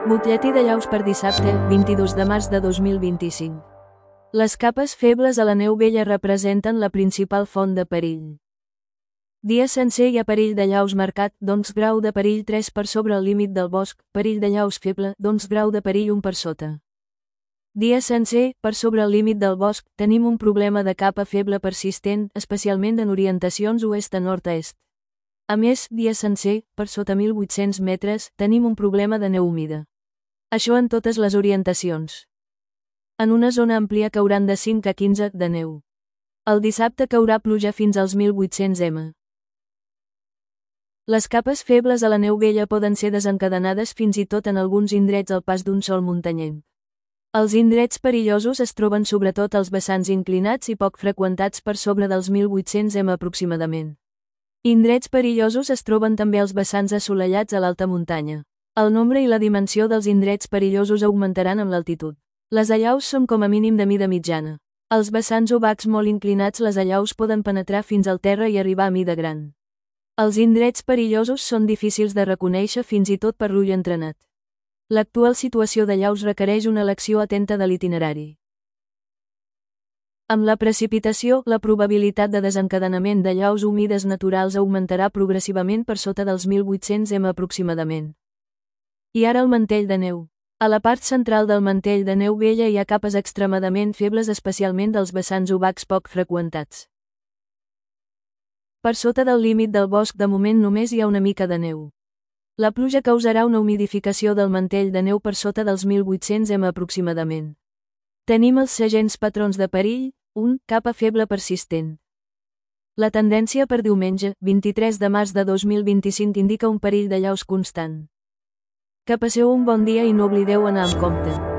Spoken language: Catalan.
Butlletí de llaus per dissabte, 22 de març de 2025. Les capes febles a la neu vella representen la principal font de perill. Dia sencer hi ha perill de llaus marcat, doncs grau de perill 3 per sobre el límit del bosc, perill de llaus feble, doncs grau de perill 1 per sota. Dia sencer, per sobre el límit del bosc, tenim un problema de capa feble persistent, especialment en orientacions oest a nord-est. A més, dia sencer, per sota 1.800 metres, tenim un problema de neu humida. Això en totes les orientacions. En una zona àmplia cauran de 5 a 15 de neu. El dissabte caurà pluja fins als 1.800 m. Les capes febles a la neu vella poden ser desencadenades fins i tot en alguns indrets al pas d'un sol muntanyenc. Els indrets perillosos es troben sobretot als vessants inclinats i poc freqüentats per sobre dels 1.800 m aproximadament. Indrets perillosos es troben també als vessants assolellats a l'alta muntanya. El nombre i la dimensió dels indrets perillosos augmentaran amb l'altitud. Les allaus són com a mínim de mida mitjana. Als vessants obacs molt inclinats les allaus poden penetrar fins al terra i arribar a mida gran. Els indrets perillosos són difícils de reconèixer fins i tot per l'ull entrenat. L'actual situació d'allaus requereix una elecció atenta de l'itinerari. Amb la precipitació, la probabilitat de desencadenament d'allaus humides naturals augmentarà progressivament per sota dels 1.800 m aproximadament. I ara el mantell de neu. A la part central del mantell de neu vella hi ha capes extremadament febles, especialment dels vessants obacs poc freqüentats. Per sota del límit del bosc de moment només hi ha una mica de neu. La pluja causarà una humidificació del mantell de neu per sota dels 1.800 m aproximadament. Tenim els segents patrons de perill. 1. Capa feble persistent. La tendència per diumenge, 23 de març de 2025 indica un perill d'allaus constant. Que passeu un bon dia i no oblideu anar amb compte.